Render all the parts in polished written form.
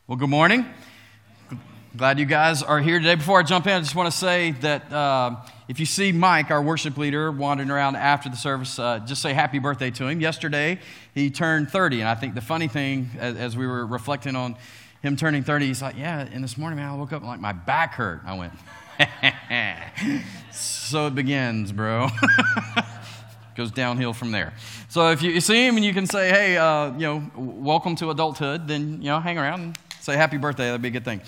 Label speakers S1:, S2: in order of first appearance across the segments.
S1: Well, good morning. Glad you guys are here today. Before I jump in, I just want to say that if you see Mike, our worship leader, wandering around after the service, just say happy birthday to him. Yesterday, he turned 30, and I think the funny thing, as we were reflecting on him turning 30, he's like, yeah, and this morning, man, I woke up and like my back hurt. I went, so it begins, bro. Goes downhill from there. So if you see him and you can say, hey, welcome to adulthood, then, hang around and say happy birthday. That'd be a good thing.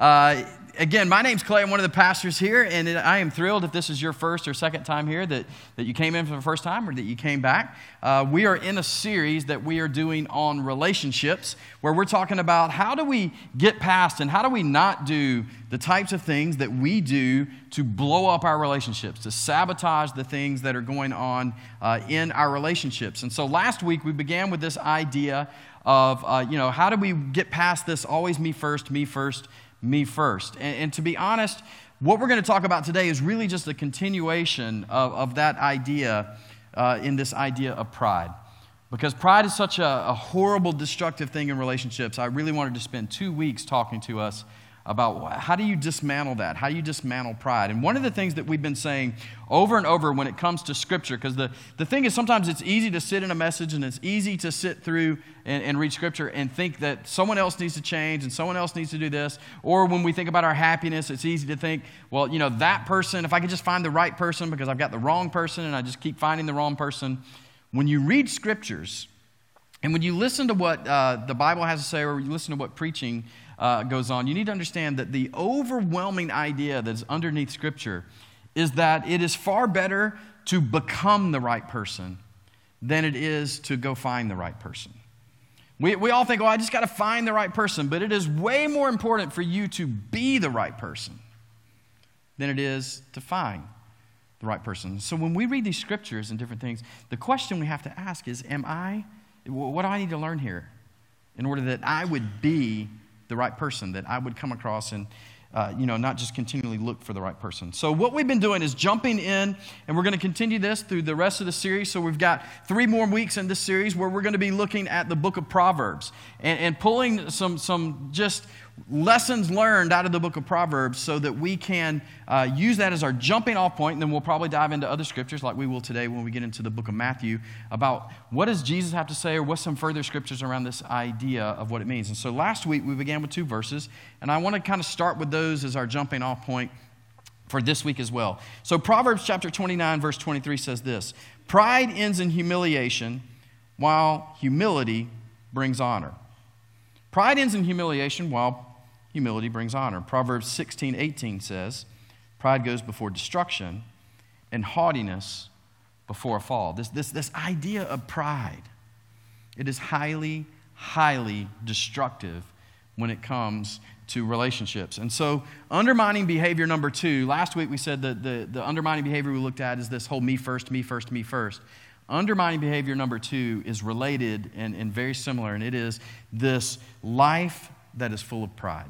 S1: Again, my name's Clay. I'm one of the pastors here, and I am thrilled if this is your first or second time here that you came in for the first time or that you came back. We are in a series that we are doing on relationships where we're talking about how do we get past and how do we not do the types of things that we do to blow up our relationships, to sabotage the things that are going on in our relationships. And so last week we began with this idea of, how do we get past this always me first, me first, me first. And to be honest, what we're going to talk about today is really just a continuation of that idea in this idea of pride. Because pride is such a horrible, destructive thing in relationships. I really wanted to spend 2 weeks talking to us about how do you dismantle that? How do you dismantle pride? And one of the things that we've been saying over and over when it comes to Scripture, because the thing is sometimes it's easy to sit in a message and it's easy to sit through and read Scripture and think that someone else needs to change and someone else needs to do this. Or when we think about our happiness, it's easy to think, well, that person, if I could just find the right person because I've got the wrong person and I just keep finding the wrong person. When you read Scriptures and when you listen to what the Bible has to say or you listen to what preaching goes on, you need to understand that the overwhelming idea that's underneath Scripture is that it is far better to become the right person than it is to go find the right person. We all think, I just got to find the right person, but it is way more important for you to be the right person than it is to find the right person. So when we read these Scriptures and different things, the question we have to ask is, what do I need to learn here in order that I would be the right person, that I would come across and, not just continually look for the right person. So what we've been doing is jumping in, and we're going to continue this through the rest of the series. So we've got 3 more weeks in this series where we're going to be looking at the book of Proverbs and pulling some just lessons learned out of the book of Proverbs so that we can use that as our jumping off point, and then we'll probably dive into other scriptures like we will today when we get into the book of Matthew about what does Jesus have to say or what's some further scriptures around this idea of what it means. And so last week we began with 2 verses, and I want to kind of start with those as our jumping off point for this week as well. So Proverbs chapter 29 verse 23 says this: "Pride ends in humiliation, while humility brings honor." Pride ends in humiliation, while humility brings honor. Proverbs 16:18 says, "Pride goes before destruction, and haughtiness before a fall." This idea of pride, it is highly, highly destructive when it comes to relationships. And so undermining behavior number 2, last week we said that the undermining behavior we looked at is this whole me first, me first, me first. Undermining behavior number 2 is related and very similar, and it is this life that is full of pride.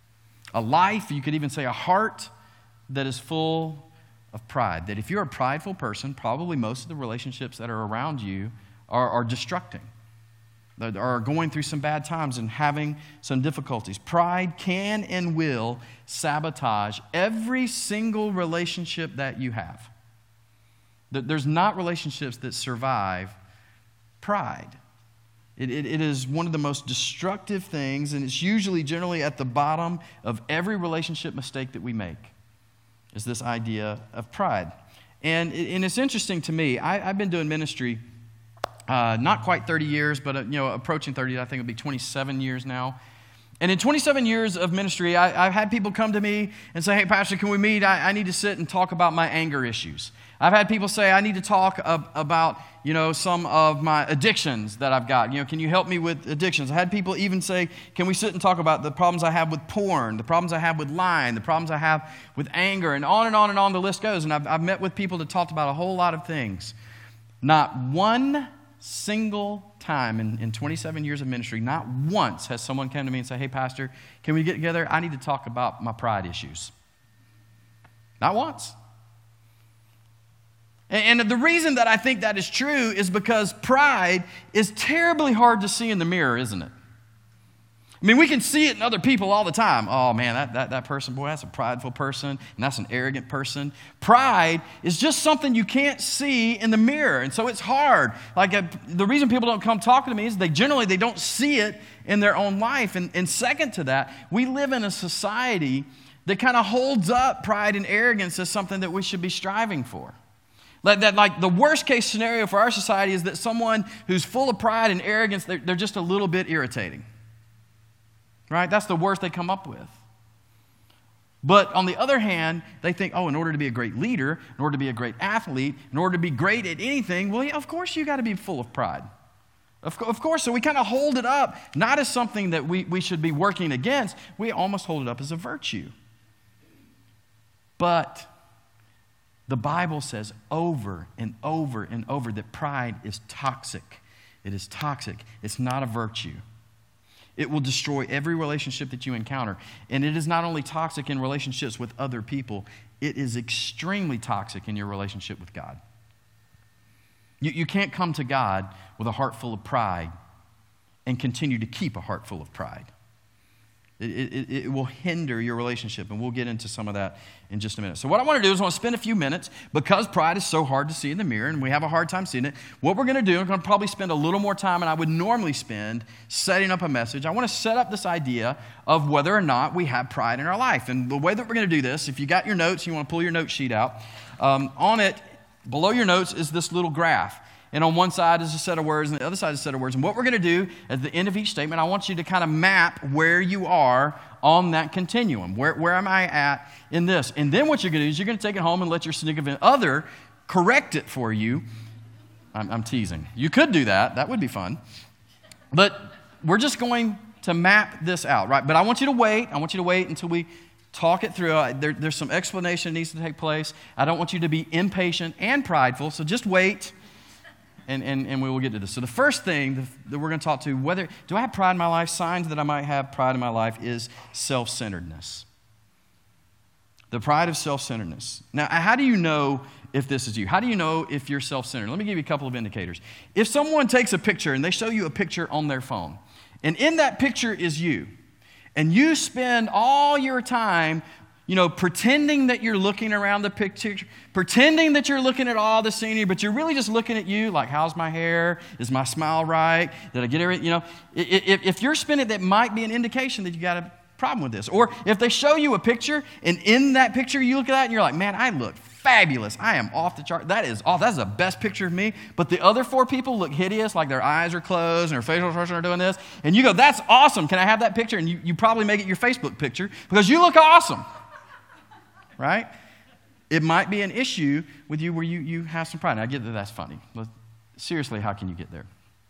S1: A life, you could even say a heart that is full of pride. That if you're a prideful person, probably most of the relationships that are around you are destructing, that are going through some bad times and having some difficulties. Pride can and will sabotage every single relationship that you have. There's not relationships that survive pride. It is one of the most destructive things, and it's usually generally at the bottom of every relationship mistake that we make, is this idea of pride. And it's interesting to me. I've been doing ministry not quite 30 years, but approaching 30. I think it'll be 27 years now. And in 27 years of ministry, I've had people come to me and say, "Hey, Pastor, can we meet? I need to sit and talk about my anger issues." I've had people say, "I need to talk about, some of my addictions that I've got. Can you help me with addictions?" I had people even say, "Can we sit and talk about the problems I have with porn, the problems I have with lying, the problems I have with anger," and on and on and on the list goes. And I've met with people that talked about a whole lot of things. Not one single time in 27 years of ministry, not once has someone come to me and say, "Hey, Pastor, can we get together? I need to talk about my pride issues." Not once. And the reason that I think that is true is because pride is terribly hard to see in the mirror, isn't it? I mean, we can see it in other people all the time. Oh, man, that person, boy, that's a prideful person, and that's an arrogant person. Pride is just something you can't see in the mirror, and so it's hard. Like, the reason people don't come talking to me is they don't see it in their own life. And second to that, we live in a society that kind of holds up pride and arrogance as something that we should be striving for. Like the worst case scenario for our society is that someone who's full of pride and arrogance, they're just a little bit irritating. Right? That's the worst they come up with. But on the other hand, they think, in order to be a great leader, in order to be a great athlete, in order to be great at anything, well, yeah, of course you got to be full of pride. Of course, so we kind of hold it up, not as something that we should be working against. We almost hold it up as a virtue. But the Bible says over and over and over that pride is toxic. It is toxic. It's not a virtue. It will destroy every relationship that you encounter. And it is not only toxic in relationships with other people, it is extremely toxic in your relationship with God. You can't come to God with a heart full of pride and continue to keep a heart full of pride. It will hinder your relationship, and we'll get into some of that in just a minute. So what I want to do is I want to spend a few minutes, because pride is so hard to see in the mirror, and we have a hard time seeing it. What we're going to do, I'm going to probably spend a little more time than I would normally spend setting up a message. I want to set up this idea of whether or not we have pride in our life. And the way that we're going to do this, if you got your notes, you want to pull your note sheet out, on it, below your notes is this little graph. And on one side is a set of words, and the other side is a set of words. And what we're going to do at the end of each statement, I want you to kind of map where you are on that continuum. Where am I at in this? And then what you're going to do is you're going to take it home and let your significant other correct it for you. I'm teasing. You could do that. That would be fun. But we're just going to map this out, right? But I want you to wait. I want you to wait until we talk it through. There's some explanation that needs to take place. I don't want you to be impatient and prideful, so just wait. And we will get to this. So the first thing that we're going to talk to, do I have pride in my life? Signs that I might have pride in my life is self-centeredness. The pride of self-centeredness. Now, how do you know if this is you? How do you know if you're self-centered? Let me give you a couple of indicators. If someone takes a picture and they show you a picture on their phone, and in that picture is you, and you spend all your time pretending that you're looking around the picture, pretending that you're looking at all the scenery, but you're really just looking at you, like, how's my hair? Is my smile right? Did I get everything? If you're spinning, that might be an indication that you got a problem with this. Or if they show you a picture, and in that picture you look at that and you're like, man, I look fabulous. I am off the chart. That's the best picture of me. But the other four people look hideous, like their eyes are closed and their facial expressions are doing this. And you go, that's awesome. Can I have that picture? And you probably make it your Facebook picture because you look awesome. Right? It might be an issue with you where you have some pride. And I get that that's funny. But seriously, how can you get there?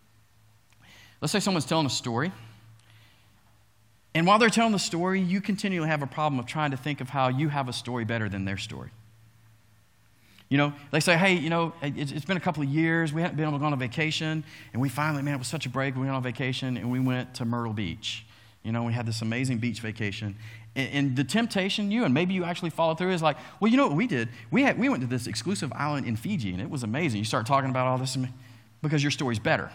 S1: Let's say someone's telling a story. And while they're telling the story, you continually have a problem of trying to think of how you have a story better than their story. They say, hey, it's been a couple of years. We hadn't been able to go on a vacation. And we finally, it was such a break. We went on vacation and we went to Myrtle Beach. We had this amazing beach vacation. And the temptation, and maybe you actually follow through, is like, well, you know what we did? We went to this exclusive island in Fiji, and it was amazing. You start talking about all this because your story's better.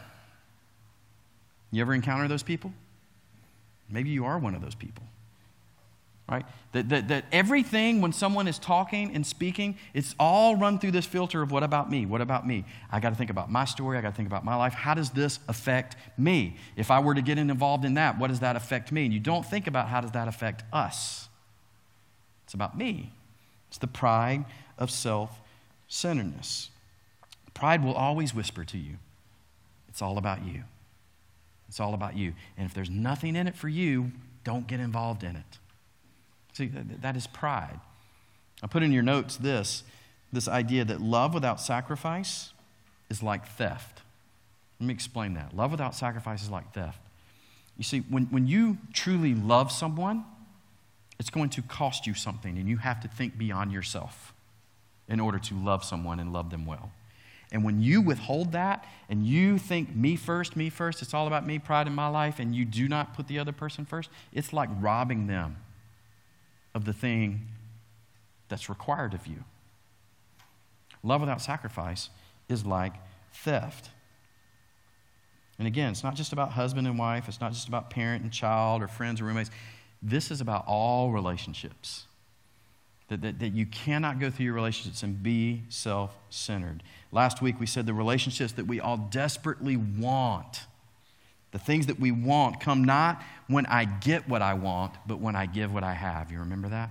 S1: You ever encounter those people? Maybe you are one of those people, right? That everything, when someone is talking and speaking, it's all run through this filter of what about me? What about me? I got to think about my story. I got to think about my life. How does this affect me? If I were to get involved in that, what does that affect me? And you don't think about how does that affect us. It's about me. It's the pride of self-centeredness. Pride will always whisper to you, it's all about you. It's all about you. And if there's nothing in it for you, don't get involved in it. See, that is pride. I put in your notes this idea that love without sacrifice is like theft. Let me explain that. Love without sacrifice is like theft. You see, when you truly love someone, it's going to cost you something, and you have to think beyond yourself in order to love someone and love them well. And when you withhold that and you think me first, it's all about me, pride in my life, and you do not put the other person first, it's like robbing them of the thing that's required of you. Love without sacrifice is like theft. And again, it's not just about husband and wife. It's not just about parent and child or friends or roommates. This is about all relationships. That you cannot go through your relationships and be self-centered. Last week we said the relationships that we all desperately want, the things that we want, come not when I get what I want, but when I give what I have. You remember that?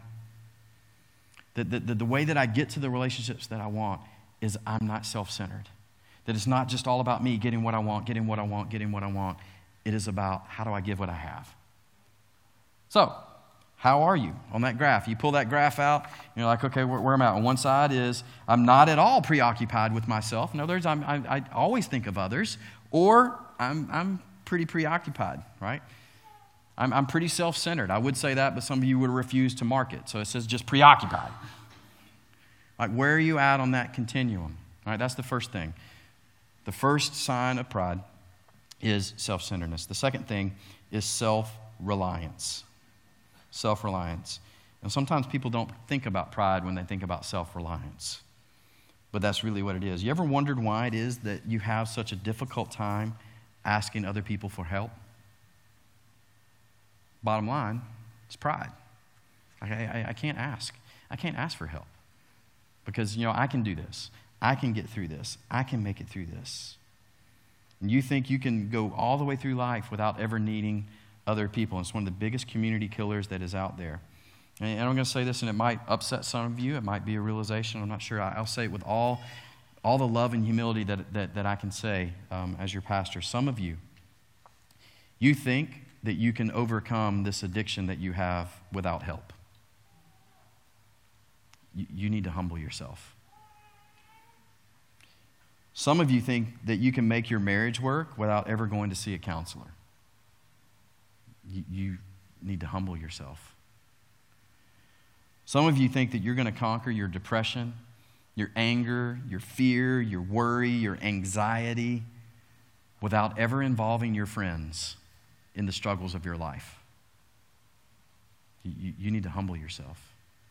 S1: The way that I get to the relationships that I want is I'm not self-centered. That it's not just all about me getting what I want, getting what I want, getting what I want. It is about how do I give what I have. So, how are you on that graph? You pull that graph out, you're like, okay, where am I at? On one side is I'm not at all preoccupied with myself. In other words, I always think of others, or I'm pretty preoccupied, right? I'm pretty self-centered. I would say that, but some of you would refuse to mark it. So it says just preoccupied. Like, where are you at on that continuum? All right, that's the first thing. The first sign of pride is self-centeredness. The second thing is self-reliance. Self-reliance. And sometimes people don't think about pride when they think about self-reliance. But that's really what it is. You ever wondered why it is that you have such a difficult time asking other people for help? Bottom line, it's pride. I can't ask. I can't ask for help. Because, I can do this. I can get through this. I can make it through this. And you think you can go all the way through life without ever needing other people. And it's one of the biggest community killers that is out there. And I'm going to say this, and it might upset some of you. It might be a realization. I'm not sure. I'll say it with all the love and humility that I can say as your pastor. Some of you think that you can overcome this addiction that you have without help. You need to humble yourself. Some of you think that you can make your marriage work without ever going to see a counselor. You need to humble yourself. Some of you think that you're going to conquer your depression, your anger, your fear, your worry, your anxiety without ever involving your friends in the struggles of your life. You need to humble yourself.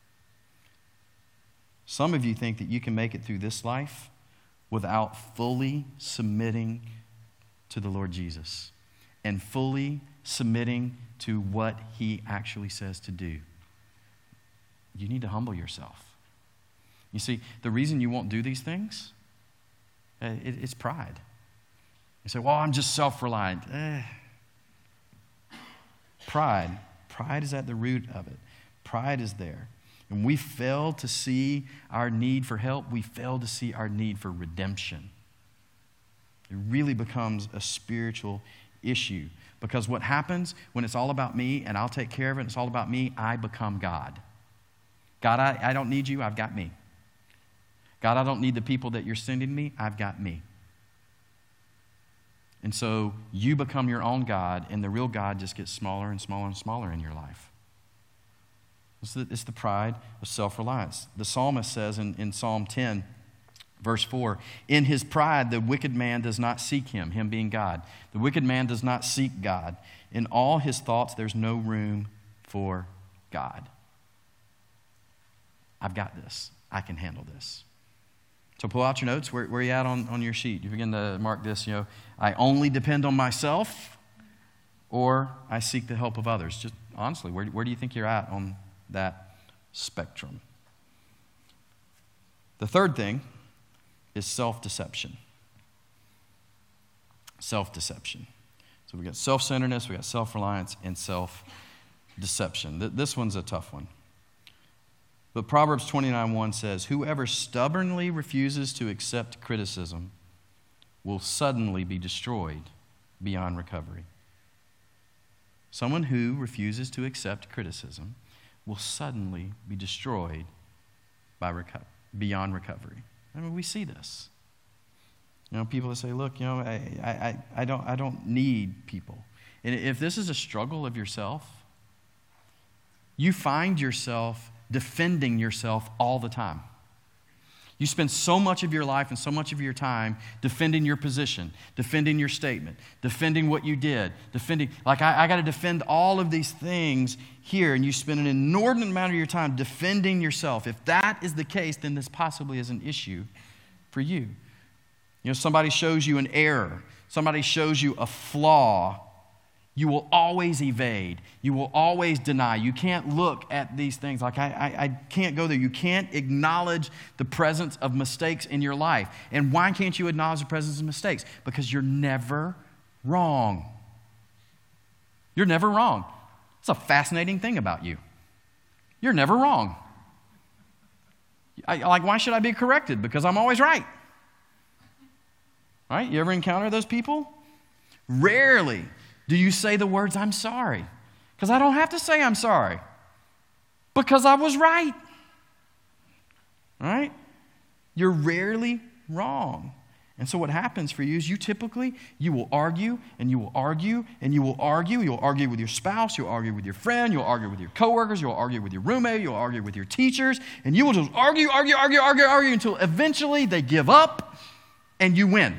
S1: Some of you think that you can make it through this life without fully submitting to the Lord Jesus and fully submitting to what He actually says to do. You need to humble yourself. You see, the reason you won't do these things, it's pride. You say, well, I'm just self-reliant. Pride is at the root of it. Pride is there. And we fail to see our need for help. We fail to see our need for redemption. It really becomes a spiritual issue. Because what happens when it's all about me and I'll take care of it, it's all about me, I become God. God, I don't need you, I've got me. God, I don't need the people that you're sending me, I've got me. And so you become your own God, and the real God just gets smaller and smaller and smaller in your life. It's the pride of self-reliance. The psalmist says in Psalm 10, verse 4, in his pride, the wicked man does not seek him being God. The wicked man does not seek God. In all his thoughts, there's no room for God. I've got this. I can handle this. So pull out your notes. Where are you at on your sheet? You begin to mark this, I only depend on myself, or I seek the help of others. Just honestly, where do you think you're at on that spectrum? The third thing is self-deception. Self-deception. So we got self-centeredness, we got self-reliance, and self-deception. This one's a tough one. But Proverbs 29:1 says, whoever stubbornly refuses to accept criticism will suddenly be destroyed beyond recovery. Someone who refuses to accept criticism will suddenly be destroyed beyond recovery. I mean, we see this. People that say, look, I don't need people. And if this is a struggle of yourself, you find yourself defending yourself all the time. You spend so much of your life and so much of your time defending your position, defending your statement, defending what you did, I got to defend all of these things here, and you spend an inordinate amount of your time defending yourself. If that is the case, then this possibly is an issue for you. Somebody shows you an error. somebody shows you a flaw, you will always evade. You will always deny. You can't look at these things like, I can't go there. You can't acknowledge the presence of mistakes in your life. And why can't you acknowledge the presence of mistakes? Because you're never wrong. You're never wrong. It's a fascinating thing about you. You're never wrong. Why should I be corrected? Because I'm always right. Right? You ever encounter those people? Rarely do you say the words, I'm sorry. Because I don't have to say I'm sorry. Because I was right. Right? You're rarely wrong. And so what happens for you is you will argue, and you will argue, and you will argue. You'll argue with your spouse, you'll argue with your friend, you'll argue with your coworkers, you'll argue with your roommate, you'll argue with your teachers, and you will just argue until eventually they give up and you win.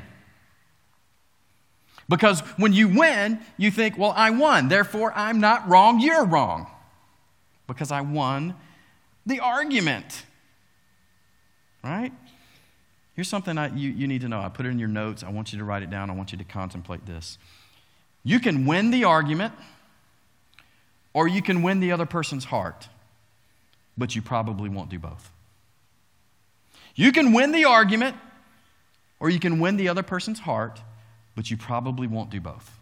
S1: Because when you win, you think, well, I won, therefore I'm not wrong, you're wrong. Because I won the argument. Right? Here's something you need to know. I put it in your notes. I want you to write it down. I want you to contemplate this. You can win the argument, or you can win the other person's heart, but you probably won't do both. You can win the argument, or you can win the other person's heart, but you probably won't do both.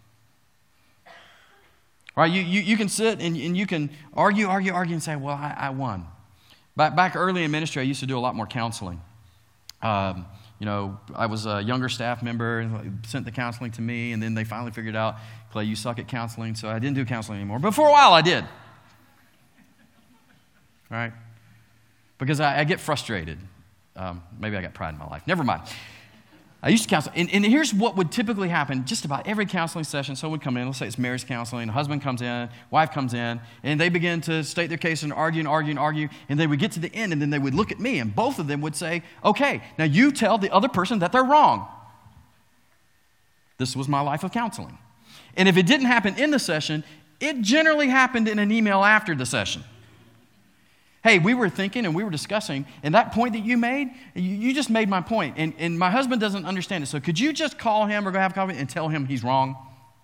S1: All right, you can sit and you can argue and say, well, I won. Back early in ministry, I used to do a lot more counseling. I was a younger staff member and sent the counseling to me, and then they finally figured out, Clay, you suck at counseling, so I didn't do counseling anymore. But for a while, I did. Right? Because I get frustrated. Maybe I got pride in my life. Never mind. I used to counsel, and here's what would typically happen just about every counseling session. Someone would come in, let's say it's marriage counseling, a husband comes in, wife comes in, and they begin to state their case and argue, and they would get to the end, and then they would look at me, and both of them would say, okay, now you tell the other person that they're wrong. This was my life of counseling. And if it didn't happen in the session, it generally happened in an email after the session. Hey, we were thinking and we were discussing, and that point that you made, you just made my point, and my husband doesn't understand it. So could you just call him or go have coffee and tell him he's wrong?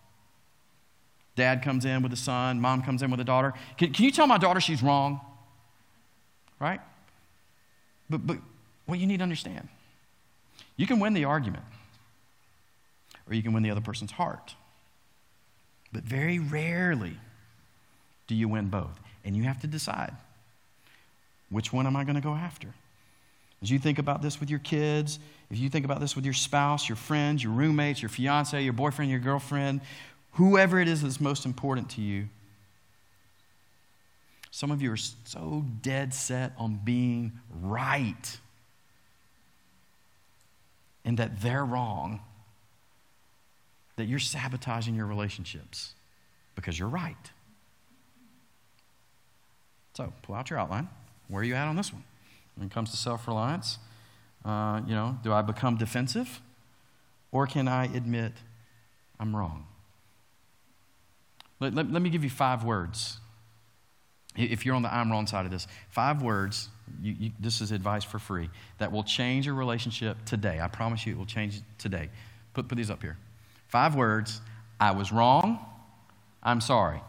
S1: Dad comes in with the son, mom comes in with the daughter. Can you tell my daughter she's wrong? Right? But what you need to understand, you can win the argument, or you can win the other person's heart. But very rarely do you win both, and you have to decide. Which one am I going to go after? As you think about this with your kids, if you think about this with your spouse, your friends, your roommates, your fiance, your boyfriend, your girlfriend, whoever it is that's most important to you, some of you are so dead set on being right and that they're wrong that you're sabotaging your relationships because you're right. So pull out your outline. Where are you at on this one? When it comes to self-reliance, do I become defensive? Or can I admit I'm wrong? Let me give you 5 words. If you're on the I'm wrong side of this, 5 words, this is advice for free, that will change your relationship today. I promise you it will change today. Put these up here. 5 words: I was wrong, I'm sorry.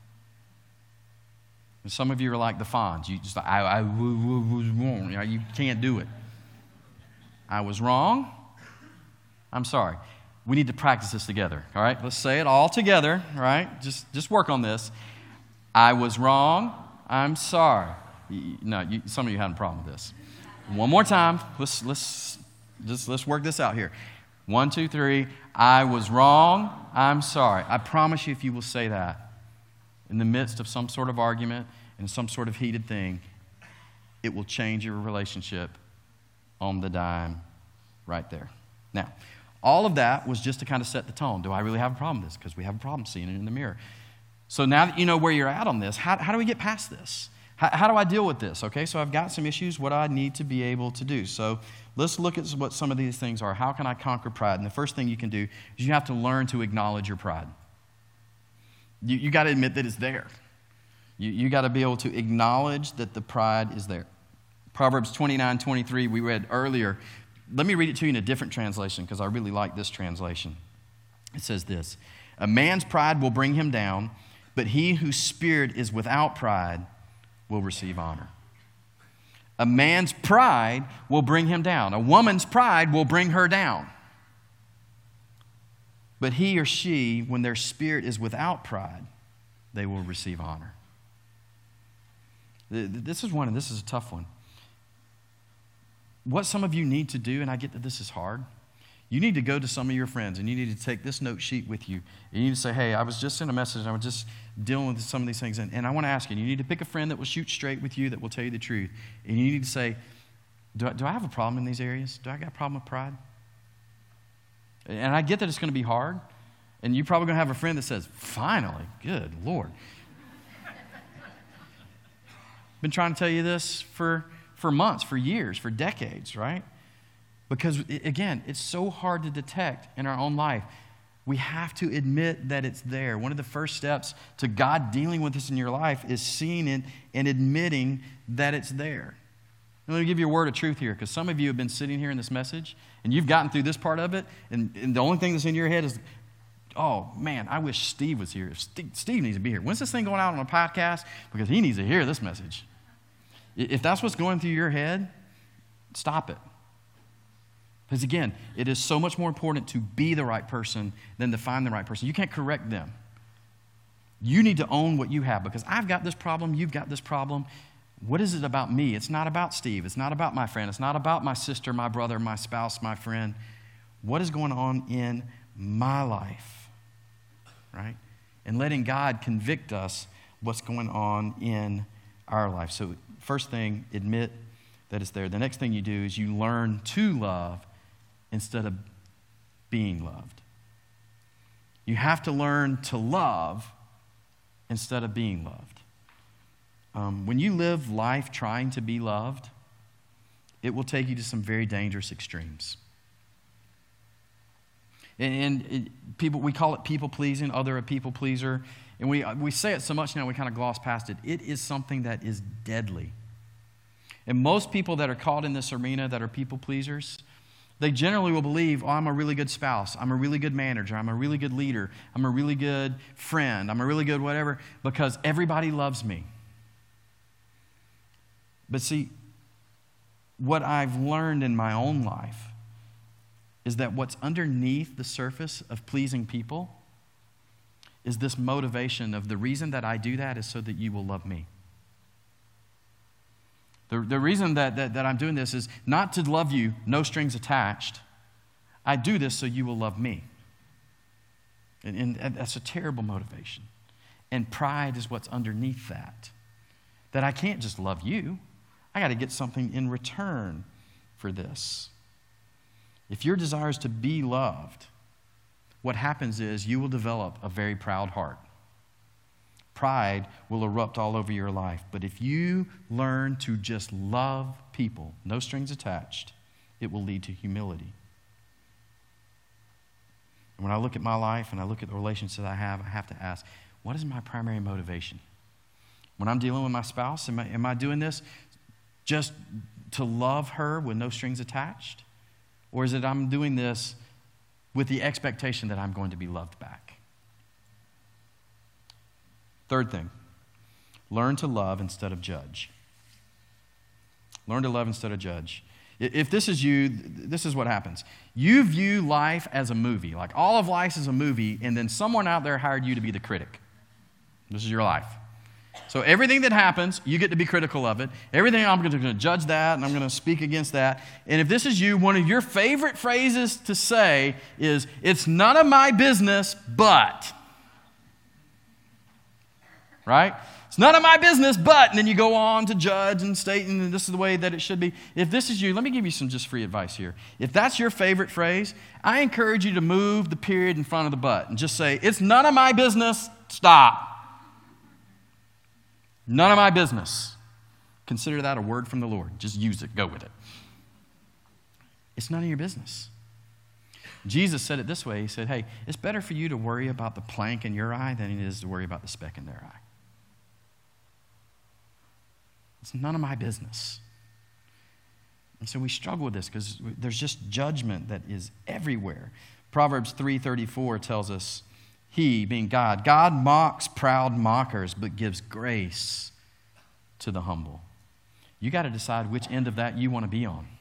S1: And some of you are like the Fonz. You just I was wrong. You can't do it. I was wrong. I'm sorry. We need to practice this together. All right, let's say it all together. All right, just work on this. I was wrong. I'm sorry. No, some of you had a problem with this. One more time. Let's work this out here. 1, 2, 3. I was wrong. I'm sorry. I promise you, if you will say that in the midst of some sort of argument and some sort of heated thing, it will change your relationship on the dime right there. Now, all of that was just to kind of set the tone. Do I really have a problem with this? Because we have a problem seeing it in the mirror. So now that you know where you're at on this, how do we get past this? How do I deal with this? Okay, so I've got some issues, what I need to be able to do. So let's look at what some of these things are. How can I conquer pride? And the first thing you can do is you have to learn to acknowledge your pride. You got to admit that it's there. You got to be able to acknowledge that the pride is there. Proverbs 29:23 we read earlier. Let me read it to you in a different translation because I really like this translation. It says this, a man's pride will bring him down, but he whose spirit is without pride will receive honor. A man's pride will bring him down. A woman's pride will bring her down. But he or she, when their spirit is without pride, they will receive honor. This is a tough one. What some of you need to do, and I get that this is hard, you need to go to some of your friends and you need to take this note sheet with you. And you need to say, hey, I was just in a message and I was just dealing with some of these things. And I want to ask you, you need to pick a friend that will shoot straight with you, that will tell you the truth. And you need to say, do I have a problem in these areas? Do I got a problem with pride? And I get that it's going to be hard. And you're probably going to have a friend that says, finally, good Lord. Been trying to tell you this for months, for years, for decades, right? Because, again, it's so hard to detect in our own life. We have to admit that it's there. One of the first steps to God dealing with this in your life is seeing it and admitting that it's there. Let me give you a word of truth here, because some of you have been sitting here in this message, and you've gotten through this part of it, and the only thing that's in your head is, oh, man, I wish Steve was here. Steve needs to be here. When's this thing going out on a podcast? Because he needs to hear this message. If that's what's going through your head, stop it. Because again, it is so much more important to be the right person than to find the right person. You can't correct them. You need to own what you have, because I've got this problem, you've got this problem. What is it about me? It's not about Steve. It's not about my friend. It's not about my sister, my brother, my spouse, my friend. What is going on in my life? Right? And letting God convict us what's going on in our life. So first thing, admit that it's there. The next thing you do is you learn to love instead of being loved. You have to learn to love instead of being loved. When you live life trying to be loved, it will take you to some very dangerous extremes. And people, we call it people pleasing, other a people pleaser. And we say it so much now we kind of gloss past it. It is something that is deadly. And most people that are caught in this arena that are people pleasers, they generally will believe, oh, I'm a really good spouse, I'm a really good manager, I'm a really good leader, I'm a really good friend, I'm a really good whatever, because everybody loves me. But see, what I've learned in my own life is that what's underneath the surface of pleasing people is this motivation of the reason that I do that is so that you will love me. The reason that I'm doing this is not to love you, no strings attached. I do this so you will love me. And that's a terrible motivation. And pride is what's underneath that. That I can't just love you. I got to get something in return for this. If your desire is to be loved, what happens is you will develop a very proud heart. Pride will erupt all over your life. But if you learn to just love people, no strings attached, it will lead to humility. And when I look at my life and I look at the relationships that I have to ask, what is my primary motivation? When I'm dealing with my spouse, am I doing this just to love her with no strings attached? Or is it I'm doing this with the expectation that I'm going to be loved back? Third thing, learn to love instead of judge. Learn to love instead of judge. If this is you, this is what happens. You view life as a movie. Like all of life is a movie, and then someone out there hired you to be the critic. This is your life. So everything that happens, you get to be critical of it. Everything, I'm going to judge that, and I'm going to speak against that. And if this is you, one of your favorite phrases to say is, it's none of my business, but. Right? It's none of my business, but. And then you go on to judge and state, and this is the way that it should be. If this is you, let me give you some just free advice here. If that's your favorite phrase, I encourage you to move the period in front of the but and just say, it's none of my business, stop. None of my business. Consider that a word from the Lord. Just use it. Go with it. It's none of your business. Jesus said it this way. He said, hey, it's better for you to worry about the plank in your eye than it is to worry about the speck in their eye. It's none of my business. And so we struggle with this because there's just judgment that is everywhere. Proverbs 3:34 tells us, He, being God mocks proud mockers, but gives grace to the humble. You got to decide which end of that you want to be on.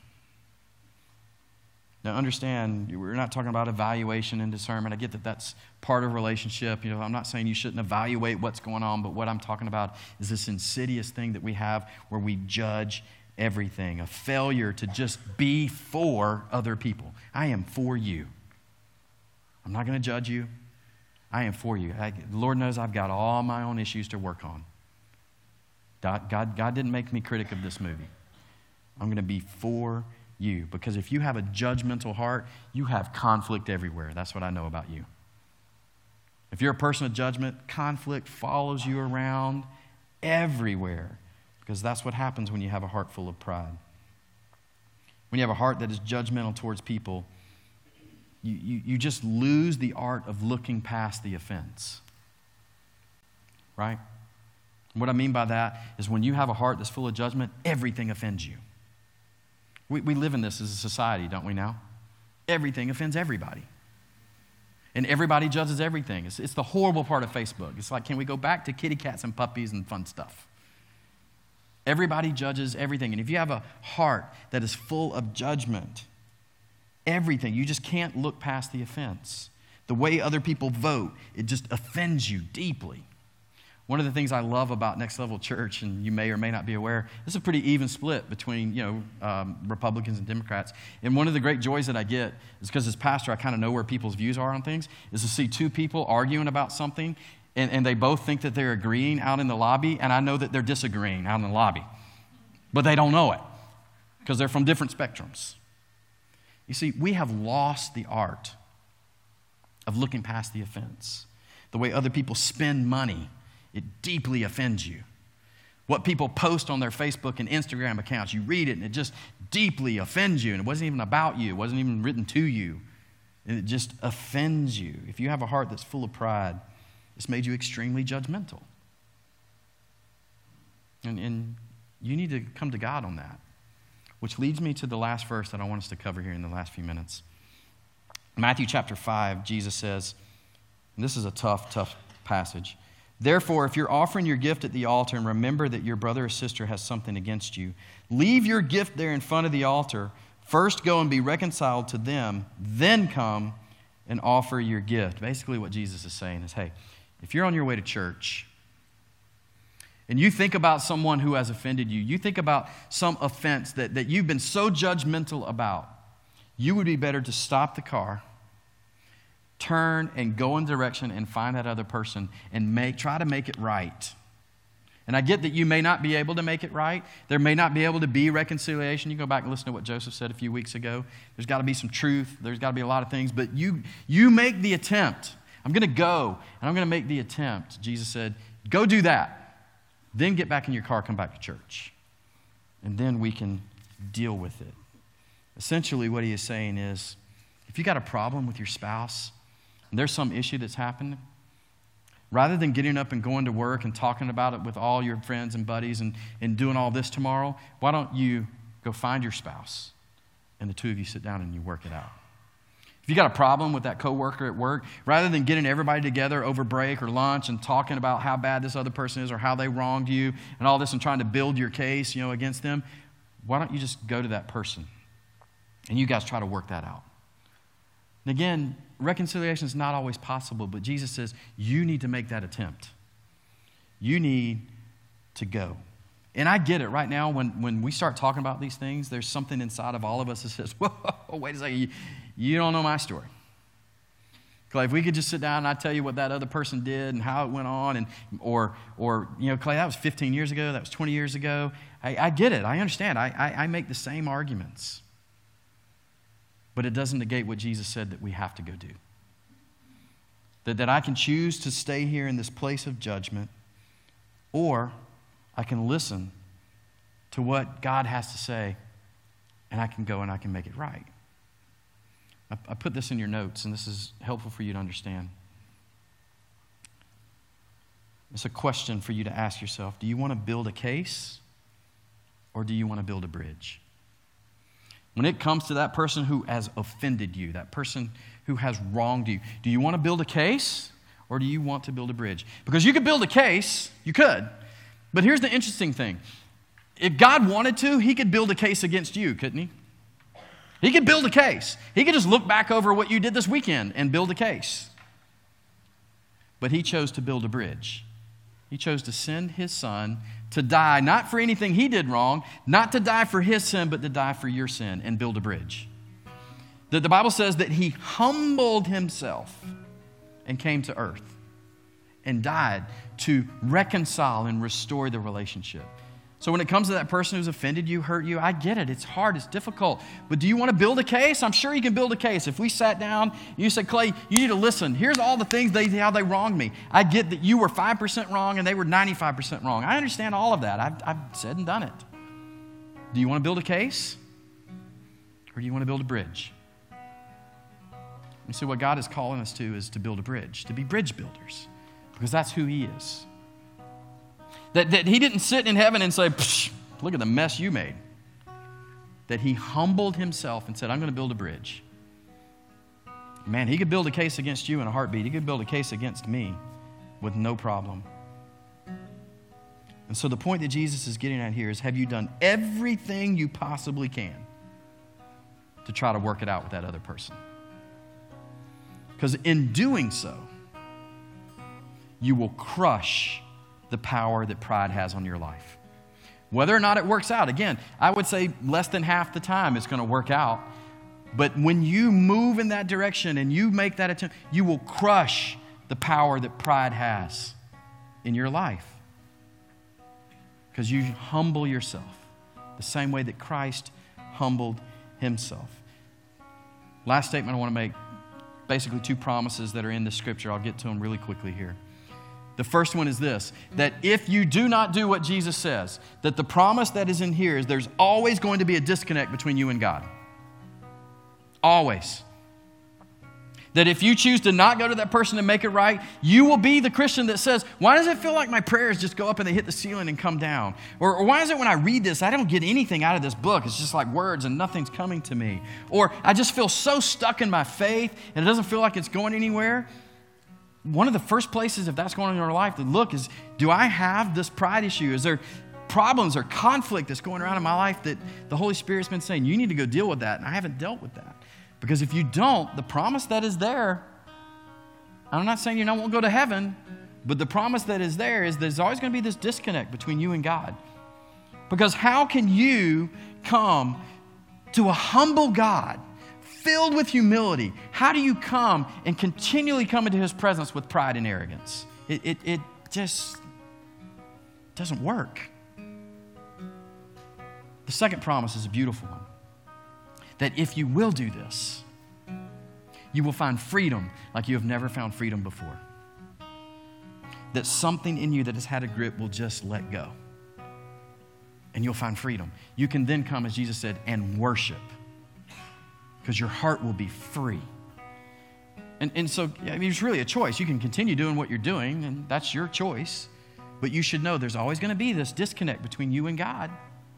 S1: Now understand, we're not talking about evaluation and discernment. I get that that's part of a relationship. I'm not saying you shouldn't evaluate what's going on, but what I'm talking about is this insidious thing that we have where we judge everything, a failure to just be for other people. I am for you. I'm not going to judge you. I am for you. The Lord knows I've got all my own issues to work on. God didn't make me critic of this movie. I'm going to be for you, because if you have a judgmental heart, you have conflict everywhere. That's what I know about you. If you're a person of judgment, conflict follows you around everywhere, because that's what happens when you have a heart full of pride. When you have a heart that is judgmental towards people, you just lose the art of looking past the offense. Right? What I mean by that is when you have a heart that's full of judgment, everything offends you. We live in this as a society, don't we now? Everything offends everybody. And everybody judges everything. It's the horrible part of Facebook. It's like, can we go back to kitty cats and puppies and fun stuff? Everybody judges everything. And if you have a heart that is full of judgment, everything, you just can't look past the offense. The way other people vote, it just offends you deeply. One of the things I love about Next Level Church, and you may or may not be aware, this is a pretty even split between Republicans and Democrats. And one of the great joys that I get is because as pastor, I kind of know where people's views are on things, is to see two people arguing about something, and they both think that they're agreeing out in the lobby, and I know that they're disagreeing out in the lobby. But they don't know it because they're from different spectrums. You see, we have lost the art of looking past the offense. The way other people spend money, it deeply offends you. What people post on their Facebook and Instagram accounts, you read it and it just deeply offends you. And it wasn't even about you. It wasn't even written to you. And it just offends you. If you have a heart that's full of pride, it's made you extremely judgmental. And you need to come to God on that. Which leads me to the last verse that I want us to cover here in the last few minutes. Matthew chapter 5, Jesus says, and this is a tough passage. Therefore, if you're offering your gift at the altar and remember that your brother or sister has something against you, leave your gift there in front of the altar. First go and be reconciled to them, then come and offer your gift. Basically what Jesus is saying is, hey, if you're on your way to church and you think about someone who has offended you, you think about some offense that you've been so judgmental about, you would be better to stop the car, turn and go in direction and find that other person and try to make it right. And I get that you may not be able to make it right. There may not be able to be reconciliation. You go back and listen to what Joseph said a few weeks ago. There's got to be some truth. There's got to be a lot of things. But you make the attempt. I'm going to go and I'm going to make the attempt. Jesus said, go do that. Then get back in your car, come back to church. And then we can deal with it. Essentially what he is saying is, if you got a problem with your spouse, and there's some issue that's happened, rather than getting up and going to work and talking about it with all your friends and buddies and doing all this tomorrow, why don't you go find your spouse and the two of you sit down and you work it out? If you got a problem with that coworker at work, rather than getting everybody together over break or lunch and talking about how bad this other person is or how they wronged you and all this and trying to build your case, against them, why don't you just go to that person and you guys try to work that out? And again, reconciliation is not always possible, but Jesus says you need to make that attempt. You need to go. And I get it right now when we start talking about these things, there's something inside of all of us that says, whoa, wait a second, you don't know my story. Clay, if we could just sit down and I tell you what that other person did and how it went on, or Clay, that was 15 years ago, that was 20 years ago. I get it, I understand. I make the same arguments. But it doesn't negate what Jesus said that we have to go do. That I can choose to stay here in this place of judgment, or I can listen to what God has to say, and I can go and I can make it right. I put this in your notes, and this is helpful for you to understand. It's a question for you to ask yourself. Do you want to build a case, or do you want to build a bridge? When it comes to that person who has offended you, that person who has wronged you. Do you want to build a case or do you want to build a bridge? Because you could build a case, you could. But here's the interesting thing. If God wanted to, he could build a case against you, couldn't he? He could build a case. He could just look back over what you did this weekend and build a case. But he chose to build a bridge. He chose to send his son to die, not for anything he did wrong, not to die for his sin, but to die for your sin and build a bridge. The Bible says that he humbled himself and came to earth and died to reconcile and restore the relationship. So when it comes to that person who's offended you, hurt you, I get it. It's hard. It's difficult. But do you want to build a case? I'm sure you can build a case. If we sat down, you said, Clay, you need to listen. Here's all the things how they wronged me. I get that you were 5% wrong and they were 95% wrong. I understand all of that. I've said and done it. Do you want to build a case? Or do you want to build a bridge? And so what God is calling us to is to build a bridge, to be bridge builders. Because that's who he is. That he didn't sit in heaven and say, look at the mess you made. That he humbled himself and said, I'm going to build a bridge. Man, he could build a case against you in a heartbeat. He could build a case against me with no problem. And so the point that Jesus is getting at here is, have you done everything you possibly can to try to work it out with that other person? Because in doing so, you will crush the power that pride has on your life. Whether or not it works out, again, I would say less than half the time it's going to work out. But when you move in that direction and you make that attempt, you will crush the power that pride has in your life. Because you humble yourself the same way that Christ humbled himself. Last statement I want to make, basically two promises that are in the scripture. I'll get to them really quickly here. The first one is this, that if you do not do what Jesus says, that the promise that is in here is there's always going to be a disconnect between you and God. Always. That if you choose to not go to that person and make it right, you will be the Christian that says, why does it feel like my prayers just go up and they hit the ceiling and come down? Or why is it when I read this, I don't get anything out of this book? It's just like words and nothing's coming to me. Or I just feel so stuck in my faith and it doesn't feel like it's going anywhere. One of the first places, if that's going on in your life, to look is, do I have this pride issue? Is there problems or conflict that's going around in my life that the Holy Spirit's been saying, you need to go deal with that, and I haven't dealt with that? Because if you don't, the promise that is there, I'm not saying you won't go to heaven, but the promise that is there is there's always going to be this disconnect between you and God. Because how can you come to a humble God filled with humility? How do you come and continually come into his presence with pride and arrogance? It just doesn't work. The second promise is a beautiful one. That if you will do this, you will find freedom like you have never found freedom before. That something in you that has had a grip will just let go. And you'll find freedom. You can then come, as Jesus said, and worship. Because your heart will be free. And so it's really a choice. You can continue doing what you're doing, and that's your choice. But you should know there's always going to be this disconnect between you and God.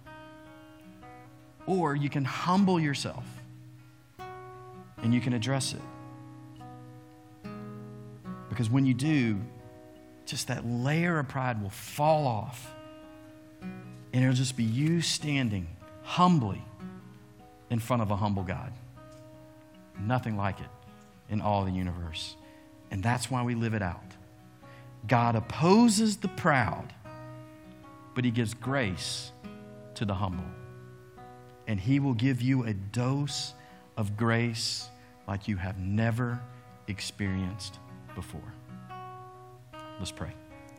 S1: Or you can humble yourself, and you can address it. Because when you do, just that layer of pride will fall off, and it'll just be you standing humbly in front of a humble God. Nothing like it in all the universe. And that's why we live it out. God opposes the proud, but he gives grace to the humble. And he will give you a dose of grace like you have never experienced before. Let's pray.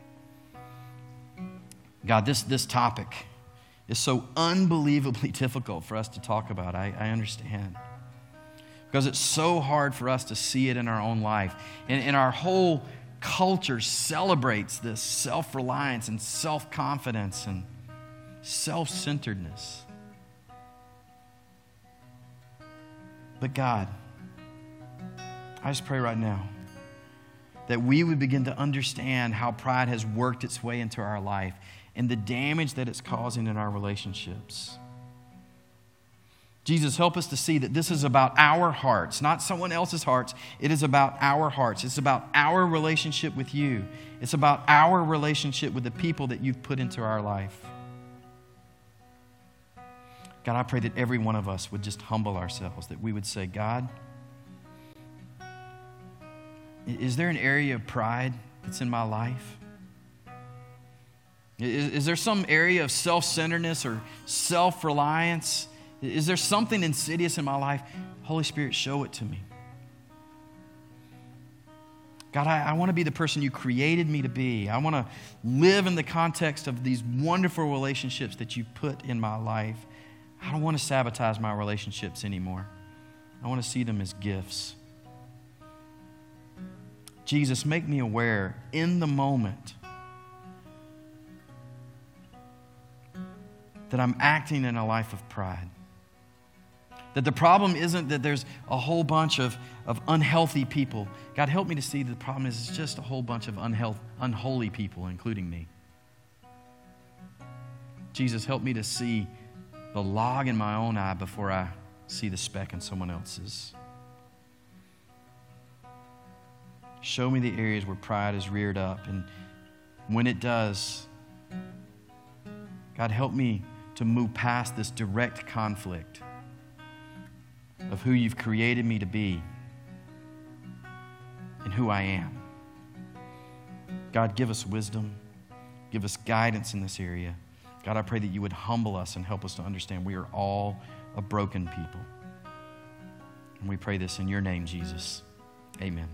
S1: God, this topic is so unbelievably difficult for us to talk about. I understand. Because it's so hard for us to see it in our own life. And our whole culture celebrates this self-reliance and self-confidence and self-centeredness. But God, I just pray right now that we would begin to understand how pride has worked its way into our life and the damage that it's causing in our relationships. Jesus, help us to see that this is about our hearts, not someone else's hearts. It is about our hearts. It's about our relationship with you. It's about our relationship with the people that you've put into our life. God, I pray that every one of us would just humble ourselves, that we would say, God, is there an area of pride that's in my life? Is there some area of self-centeredness or self-reliance? Is there something insidious in my life? Holy Spirit, show it to me. God, I want to be the person you created me to be. I want to live in the context of these wonderful relationships that you put in my life. I don't want to sabotage my relationships anymore. I want to see them as gifts. Jesus, make me aware in the moment that I'm acting in a life of pride. That the problem isn't that there's a whole bunch of unhealthy people. God, help me to see that the problem is it's just a whole bunch of unholy people, including me. Jesus, help me to see the log in my own eye before I see the speck in someone else's. Show me the areas where pride is reared up. And when it does, God, help me to move past this direct conflict of who you've created me to be and who I am. God, give us wisdom. Give us guidance in this area. God, I pray that you would humble us and help us to understand we are all a broken people. And we pray this in your name, Jesus. Amen.